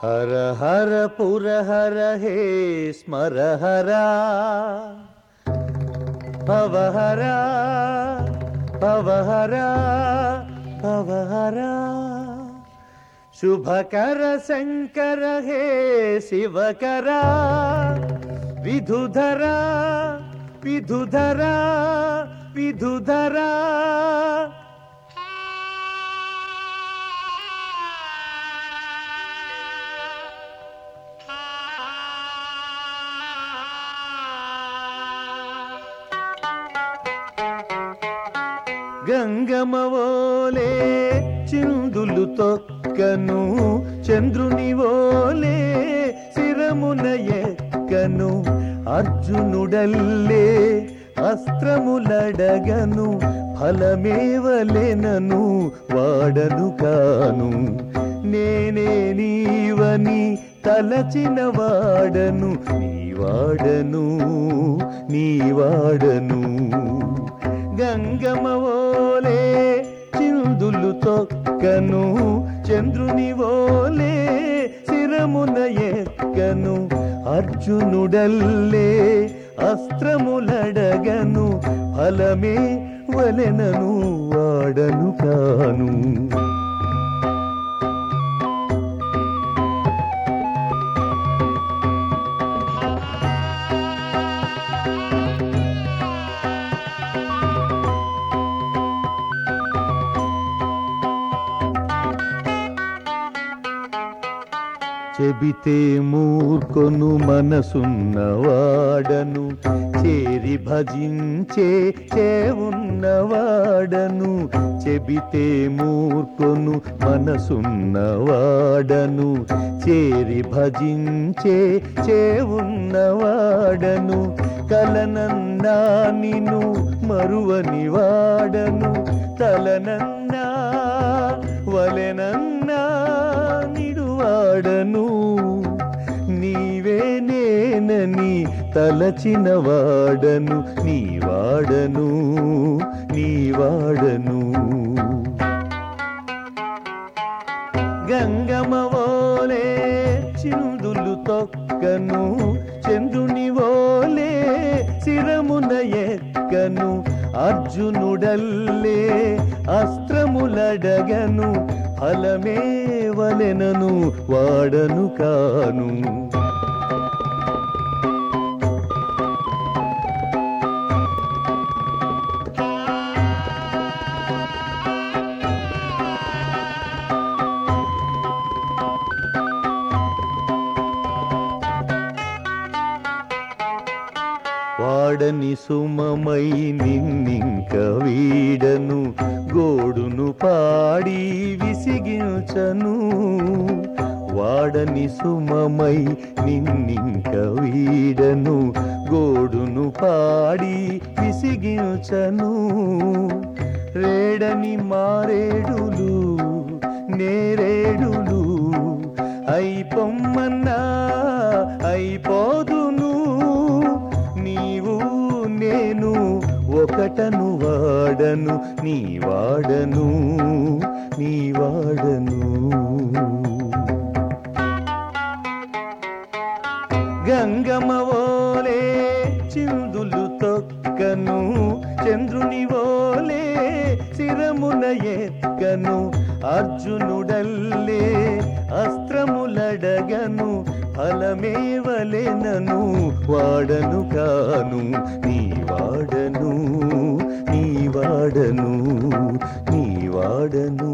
హర హర పురహర హే స్మరహరా భవహరా భవహరా భవహరా శుభకర శంకర హే శివకరా విధుధరా విధుధరా విధుధరా గంగమవోలే చిందులు తొక్కను చంద్రుని వోలే శిరమున ఎక్కను అర్జునుడల్లే అస్త్రములడగను ఫలమేవలెనను వాడను కాను నేనే నీవని తలచిన వాడను నీవాడను నీవాడను గంగమవోలే చిందులు తొక్కను చంద్రుని వోలే శిరమున ఎక్కను అర్జునుడల్లే అస్త్రములడగను ఫలమే వలెనను వాడను కాను చెబితే మూర్ఖను మనసున్నవాడను చేరి భజించే చేవున్నవాడను చెబితే మూర్ఖను మనసున్నవాడను చేరి భజించే చేవున్నవాడను కలనన్నా నిను మరువని వాడను తలనన్నా వలెనన్నా నిడువాడను నీవే నేనని తలచిన వాడను నీవాడను నీవాడను గంగమవోలే చిందులు తొక్కను చంద్రుని వోలే శిరమున ఎక్కను అర్జునుడల్లే అస్త్రములడగను ఫలమే వలెనను వాడను కాను వాడని సుమమై నిన్నింక వీడను గోడును పాడి విసిగించను వాడని సుమమై నిన్నింక వీడను గోడును పాడి విసిగించను రేడని మారేడులు నేరేడులు అయిపొమ్మన్నా అయిపోదును నీవు నేను ఒకటను వాడను నీవాడను నీవాడను గంగమవోలే చిందులు తొక్కను చంద్రుని వోలే శిరమున ఎక్కను అర్జునుడల్లే అస్త్రములడగను ఫలమే వలెనను వాడను కాను నీవాడను నీవాడను నీవాడను